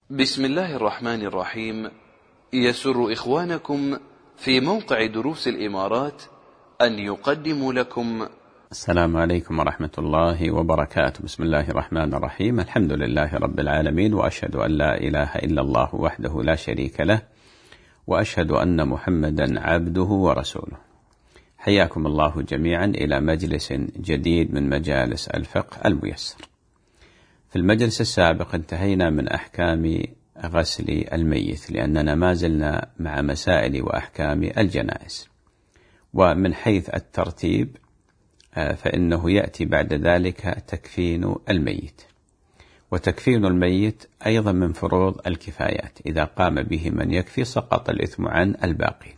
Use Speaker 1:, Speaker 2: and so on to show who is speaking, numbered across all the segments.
Speaker 1: بسم الله الرحمن الرحيم. يسر إخوانكم في موقع دروس الإمارات أن يقدموا لكم
Speaker 2: السلام عليكم ورحمة الله وبركاته. بسم الله الرحمن الرحيم. الحمد لله رب العالمين، وأشهد أن لا إله إلا الله وحده لا شريك له، وأشهد أن محمدا عبده ورسوله. حياكم الله جميعا إلى مجلس جديد من مجالس الفقه الميسر. في المجلس السابق انتهينا من أحكام غسل الميت، لأننا ما زلنا مع مسائل وأحكام الجنائز. ومن حيث الترتيب فإنه يأتي بعد ذلك تكفين الميت، وتكفين الميت أيضا من فروض الكفايات، إذا قام به من يكفي سقط الإثم عن الباقين.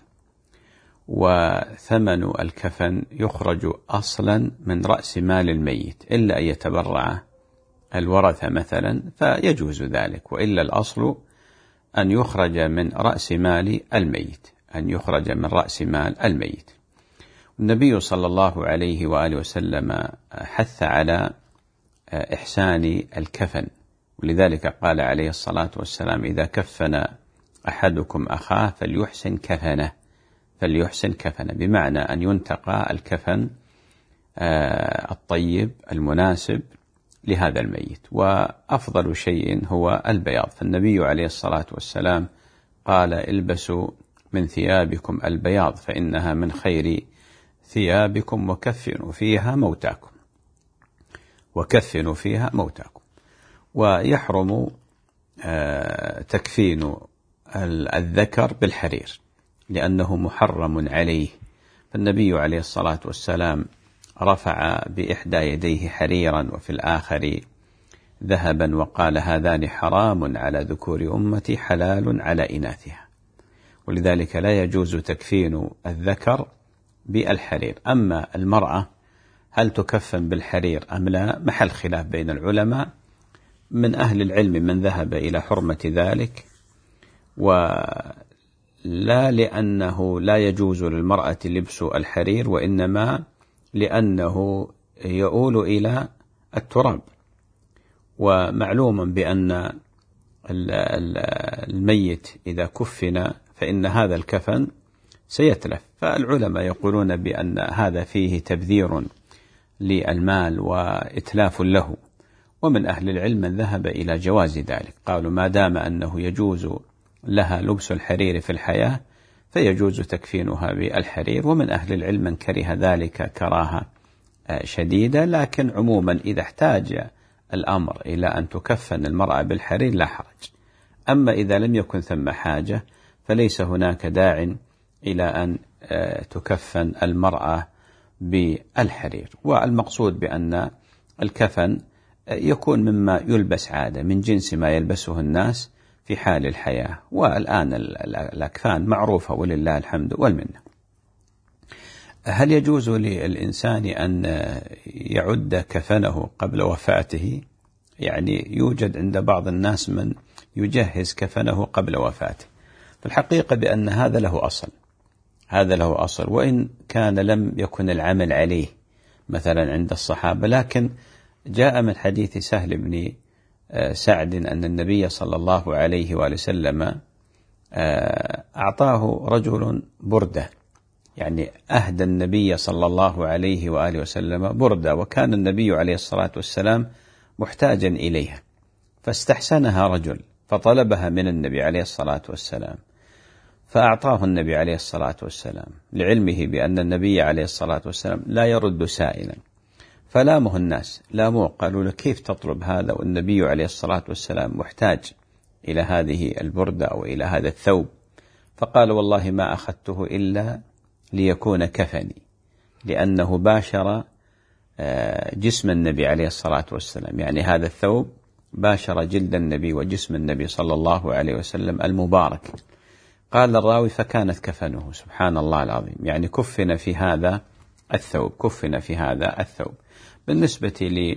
Speaker 2: وثمن الكفن يخرج أصلا من رأس مال الميت، إلا أن يتبرع الورثة مثلا فيجوز ذلك، وإلا الأصل أن يخرج من رأس مال الميت، أن يخرج من رأس مال الميت. النبي صلى الله عليه وآله وسلم حث على إحسان الكفن، ولذلك قال عليه الصلاة والسلام: إذا كفن أحدكم أخاه فليحسن كفنه، فليحسن كفنه، بمعنى أن ينتقى الكفن الطيب المناسب لهذا الميت. وأفضل شيء هو البياض، فالنبي عليه الصلاة والسلام قال: البسوا من ثيابكم البياض فإنها من خير ثيابكم وكفنوا فيها موتاكم، وكفنوا فيها موتاكم. ويحرم تكفين الذكر بالحرير لأنه محرم عليه، فالنبي عليه الصلاة والسلام رفع بإحدى يديه حريرا وفي الآخر ذهبا، وقال: هذان حرام على ذكور أمتي حلال على إناثها. ولذلك لا يجوز تكفين الذكر بالحرير. أما المرأة هل تكفن بالحرير أم لا، محل خلاف بين العلماء. من أهل العلم من ذهب إلى حرمة ذلك، ولا لأنه لا يجوز للمرأة لبس الحرير، وإنما لأنه يؤول إلى التراب. ومعلوم بأن الميت إذا كفن فإن هذا الكفن سيتلف، فالعلماء يقولون بأن هذا فيه تبذير للمال وإتلاف له. ومن أهل العلم من ذهب إلى جواز ذلك، قالوا ما دام أنه يجوز لها لبس الحرير في الحياة فيجوز تكفينها بالحرير. ومن أهل العلم من كره ذلك كراهة شديدة، لكن عموما إذا احتاج الأمر إلى أن تكفن المرأة بالحرير لا حرج. أما إذا لم يكن ثم حاجة فليس هناك داع إلى أن تكفن المرأة بالحرير. والمقصود بأن الكفن يكون مما يلبس عادة من جنس ما يلبسه الناس في حال الحياة، والآن الأكفان معروفة ولله الحمد والمنة. هل يجوز للإنسان أن يعد كفنه قبل وفاته؟ يعني يوجد عند بعض الناس من يجهز كفنه قبل وفاته، فالحقيقة بأن هذا له أصل، هذا له أصل، وإن كان لم يكن العمل عليه مثلا عند الصحابة. لكن جاء من حديث سهل بن سعد أن النبي صلى الله عليه وآله وسلم أعطاه رجل بردة، يعني أهدى النبي صلى الله عليه وآله وسلم بردة، وكان النبي عليه الصلاة والسلام محتاجا إليها، فاستحسنها رجل فطلبها من النبي عليه الصلاة والسلام، فأعطاه النبي عليه الصلاة والسلام، لعلمه بأن النبي عليه الصلاة والسلام لا يرد سائلا. فلامه الناس، لاموه، قالوا له: كيف تطلب هذا والنبي عليه الصلاة والسلام محتاج إلى هذه البردة أو إلى هذا الثوب؟ فقال: والله ما أخذته إلا ليكون كفني، لأنه باشر جسم النبي عليه الصلاة والسلام، يعني هذا الثوب باشر جلد النبي وجسم النبي صلى الله عليه وسلم المبارك. قال الراوي: فكانت كفنه. سبحان الله العظيم، يعني كفن في هذا الثوب، كفن في هذا الثوب. بالنسبة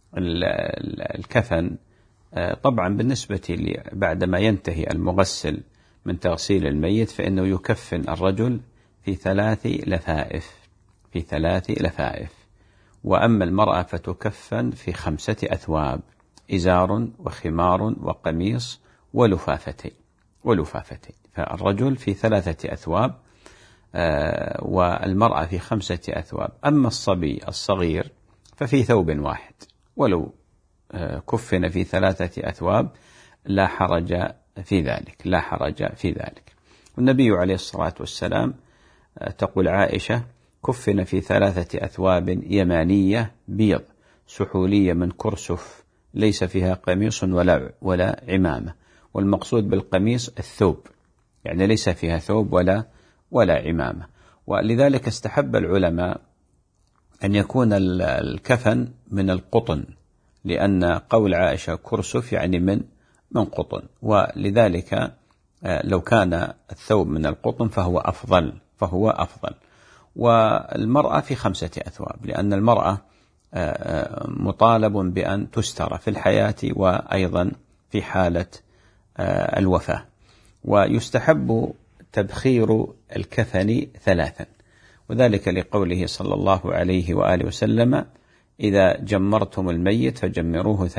Speaker 2: للكفن طبعا بالنسبة بعدما ينتهي المغسل من تغسيل الميت فإنه يكفن الرجل في 3 لفائف، في 3 لفائف. وأما المرأة فتكفن في 5 أثواب: إزار وخمار وقميص ولفافتين. فالرجل في 3 أثواب والمرأة في 5 أثواب. أما الصبي الصغير ففي ثوب واحد، ولو كفن في 3 أثواب لا حرج في ذلك. والنبي عليه الصلاة والسلام تقول عائشة: كفن في 3 أثواب يمانية بيض سحولية من كرسف ليس فيها قميص ولا عمامة. والمقصود بالقميص الثوب، يعني ليس فيها ثوب ولا عمامة. ولذلك استحب العلماء أن يكون الكفن من القطن، لأن قول عائشة كرسف يعني من قطن، ولذلك لو كان الثوب من القطن فهو أفضل. والمرأة في 5 أثواب، لأن المرأة مطالب بأن تستر في الحياة وأيضا في حالة الوفاة. ويستحب تبخير الكفن 3، وذلك لقوله صلى الله عليه وآله وسلم: إذا جمرتم الميت فجمروه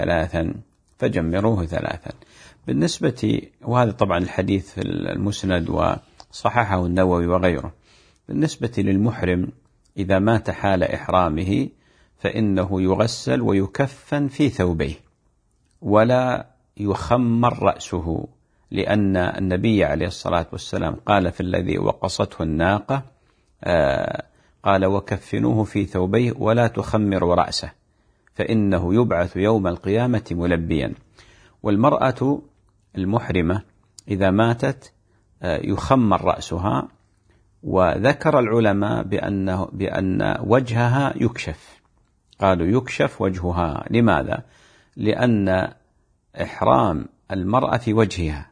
Speaker 2: 3. بالنسبة، وهذا طبعا الحديث في المسند وصححه النووي وغيره، بالنسبة للمحرم إذا مات حال إحرامه فإنه يغسل ويكفن في ثوبيه ولا يخمر رأسه، لأن النبي عليه الصلاة والسلام قال في الذي وقصته الناقة قال: وكفنوه في ثوبيه ولا تخمروا رأسه فإنه يبعث يوم القيامة ملبيا. والمرأة المحرمة إذا ماتت يخمر رأسها، وذكر العلماء بأن وجهها يكشف، قالوا يكشف وجهها. لماذا؟ لأن إحرام المرأة في وجهها،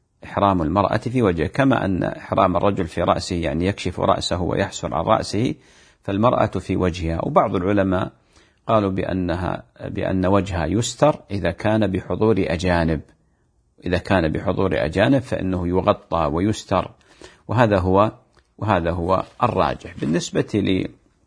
Speaker 2: كما أن إحرام الرجل في رأسه يعني يكشف رأسه ويحسر عن رأسه، فالمرأة في وجهها. وبعض العلماء قالوا بأن وجهها يستر إذا كان بحضور أجانب فإنه يغطى ويستر، وهذا هو الراجح. بالنسبة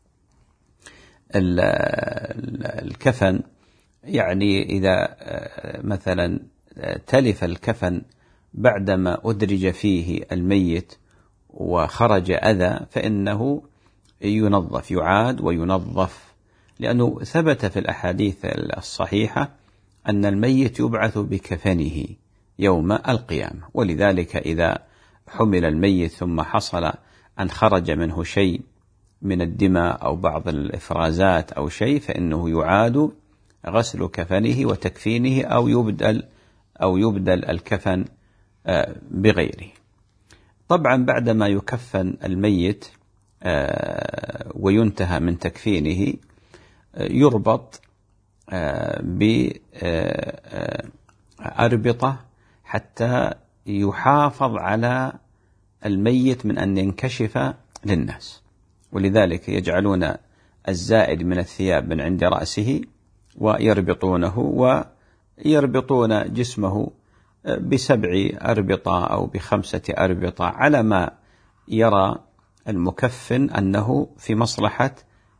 Speaker 2: للكفن، يعني إذا مثلا تلف الكفن بعدما أدرج فيه الميت وخرج أذى فإنه يعاد وينظف، لأنه ثبت في الأحاديث الصحيحة أن الميت يبعث بكفنه يوم القيامة. ولذلك إذا حمل الميت ثم حصل أن خرج منه شيء من الدماء أو بعض الإفرازات أو شيء فإنه يعاد غسل كفنه وتكفينه أو يبدل الكفن بغيره. طبعا بعدما يكفن الميت وينتهى من تكفينه يربط بأربطة حتى يحافظ على الميت من أن ينكشف للناس، ولذلك يجعلون الزائد من الثياب من عند رأسه ويربطونه، ويربطون جسمه ب7 أربطة أو ب5 أربطة على ما يرى المكفن أنه في مصلحة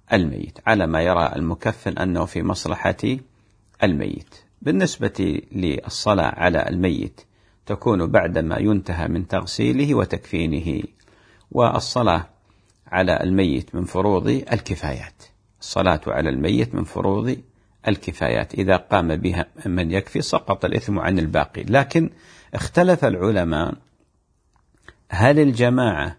Speaker 2: الميت، بالنسبة للصلاة على الميت تكون بعدما ينتهى من تغسيله وتكفينه. والصلاة على الميت من فروض الكفايات، إذا قام بها من يكفي سقط الإثم عن الباقي. لكن اختلف العلماء هل الجماعة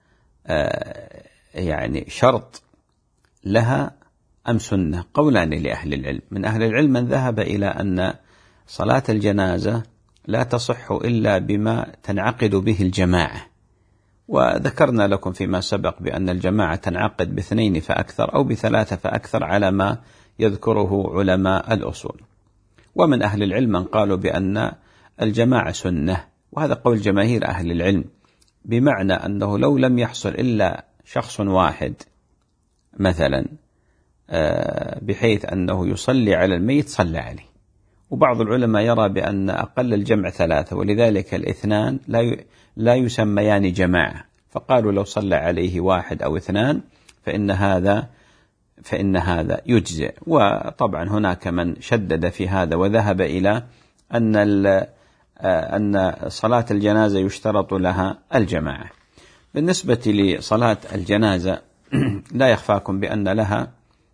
Speaker 2: يعني شرط لها أم سنة؟ قولان لأهل العلم. من أهل العلم من ذهب إلى أن صلاة الجنازة لا تصح إلا بما تنعقد به الجماعة، وذكرنا لكم فيما سبق بأن الجماعة تنعقد ب2 فأكثر أو ب3 فأكثر على ما يذكره علماء الأصول. ومن أهل العلم من قالوا بأن الجماعة سنة، وهذا قول جماهير أهل العلم، بمعنى أنه لو لم يحصل إلا شخص واحد مثلا بحيث أنه يصلي على الميت صلى عليه. وبعض العلماء يرى بأن أقل الجمع 3، ولذلك الاثنان لا يسميان جماعة، فقالوا لو صلى عليه 1 أو 2 فإن هذا يجزئ. وطبعا هناك من شدد في هذا وذهب إلى أن أن صلاة الجنازة يشترط لها الجماعة. بالنسبة لصلاة الجنازة لا يخفاكم بأن لها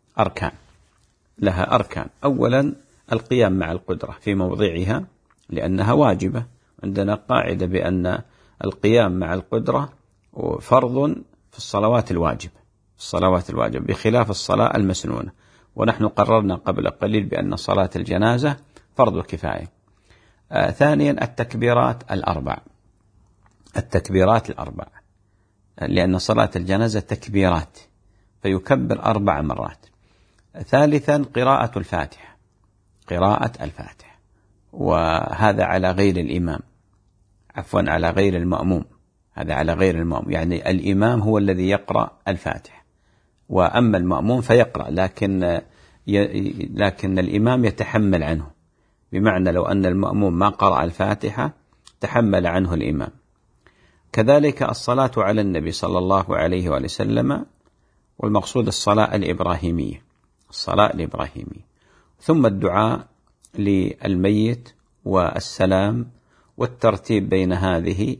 Speaker 2: أركان. أولا القيام مع القدرة في موضعها لأنها واجبة. عندنا قاعدة بأن القيام مع القدرة فرض في الصلوات الواجبة بخلاف الصلاة المسنونة، ونحن قررنا قبل قليل بأن صلاة الجنازة فرض كفاية. ثانيا التكبيرات الأربع لأن صلاة الجنازة تكبيرات فيكبر 4 مرات. ثالثا قراءة الفاتحة، وهذا على غير الإمام، على غير المأموم. هذا على غير المأموم، يعني الإمام هو الذي يقرأ الفاتحة، وأما المأموم فيقرأ لكن الإمام يتحمل عنه، بمعنى لو أن المأموم ما قرأ الفاتحة تحمل عنه الإمام. كذلك الصلاة على النبي صلى الله عليه وسلم، والمقصود الصلاة الإبراهيمية. ثم الدعاء للميت والسلام والترتيب بين هذه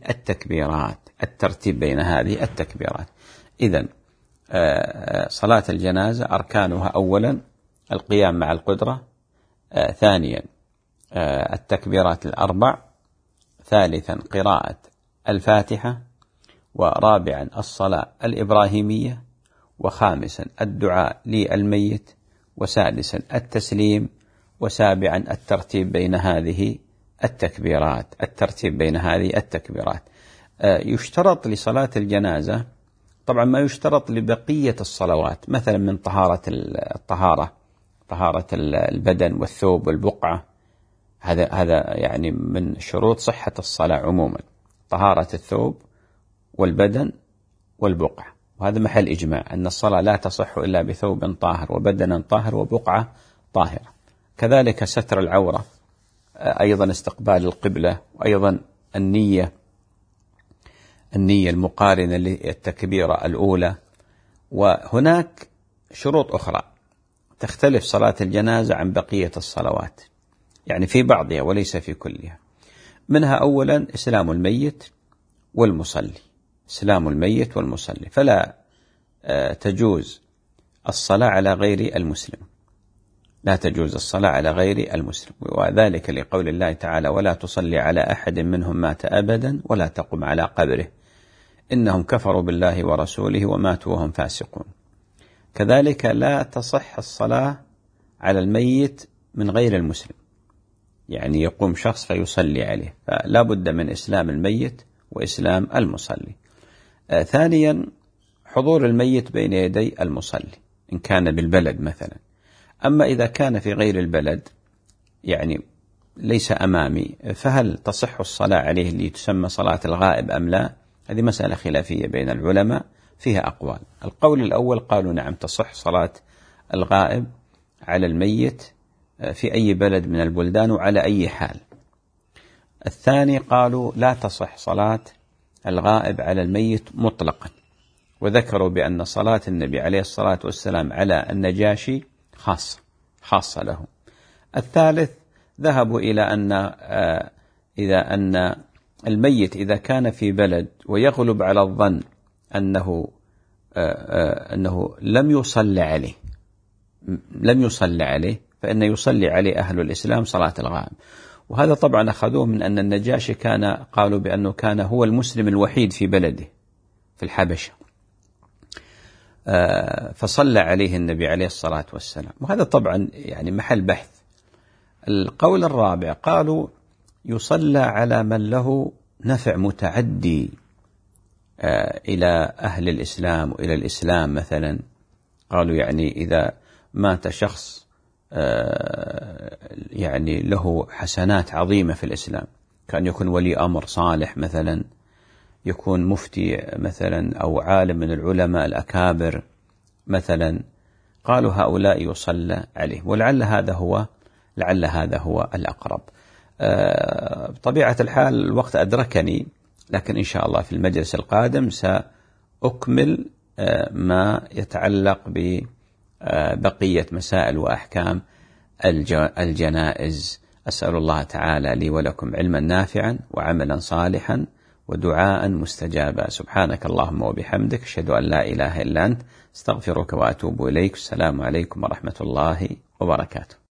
Speaker 2: التكبيرات. إذن صلاة الجنازة أركانها: أولا القيام مع القدرة، ثانيا التكبيرات 4، ثالثا قراءة الفاتحة، ورابعا الصلاة الإبراهيمية، وخامسا الدعاء للميت، وسادسا التسليم، وسابعا الترتيب بين هذه التكبيرات. يشترط لصلاة الجنازة طبعا ما يشترط لبقية الصلوات، مثلا من طهارة البدن والثوب والبقعة. هذا يعني من شروط صحة الصلاة عموما، طهارة الثوب والبدن والبقعة، وهذا محل إجماع أن الصلاة لا تصح إلا بثوب طاهر وبدن طاهر وبقعة طاهرة. كذلك ستر العورة، أيضا استقبال القبلة، وأيضا النية المقارنة للتكبيرة الأولى. وهناك شروط أخرى تختلف صلاة الجنازة عن بقية الصلوات، يعني في بعضها وليس في كلها. منها أولا إسلام الميت والمصلي، فلا تجوز الصلاة على غير المسلم، وذلك لقول الله تعالى: ولا تصلي على أحد منهم مات أبدا ولا تقم على قبره إنهم كفروا بالله ورسوله وماتوا وهم فاسقون. كذلك لا تصح الصلاة على الميت من غير المسلم، يعني يقوم شخص فيصلي عليه، فلا بد من إسلام الميت وإسلام المصلي. ثانيا حضور الميت بين يدي المصلي إن كان بالبلد مثلا. أما إذا كان في غير البلد، يعني ليس أمامي، فهل تصح الصلاة عليه اللي تسمى صلاة الغائب أم لا؟ هذه مسألة خلافية بين العلماء، فيها أقوال. القول الأول قالوا نعم، تصح صلاة الغائب على الميت في أي بلد من البلدان وعلى أي حال. الثاني قالوا لا تصح صلاة الغائب على الميت مطلقا، وذكروا بأن صلاة النبي عليه الصلاة والسلام على النجاشي خاصة له. الثالث ذهبوا إلى أن الميت إذا كان في بلد ويغلب على الظن أنه لم يصلى عليه فإن يصلي عليه أهل الإسلام صلاة الغائب. وهذا طبعا أخذوه من أن النجاشي قالوا بأنه كان هو المسلم الوحيد في بلده في الحبشة، فصلى عليه النبي عليه الصلاة والسلام، وهذا طبعا يعني محل بحث. القول الرابع قالوا يصلى على من له نفع متعدي إلى أهل الإسلام وإلى الإسلام مثلا. قالوا يعني إذا مات شخص يعني له حسنات عظيمة في الإسلام، كان يكون ولي أمر صالح مثلا، يكون مفتي مثلا، أو عالم من العلماء الأكابر مثلا، قالوا هؤلاء يصلى عليه، ولعل هذا هو الأقرب. بطبيعة الحال الوقت أدركني، لكن إن شاء الله في المجلس القادم سأكمل ما يتعلق ببقية مسائل وأحكام الجنائز أسأل الله تعالى لي ولكم علما نافعا وعملا صالحا ودعاء مستجابا. سبحانك اللهم وبحمدك، أشهد أن لا إله إلا أنت، استغفرك وأتوب إليك. السلام عليكم ورحمة الله وبركاته.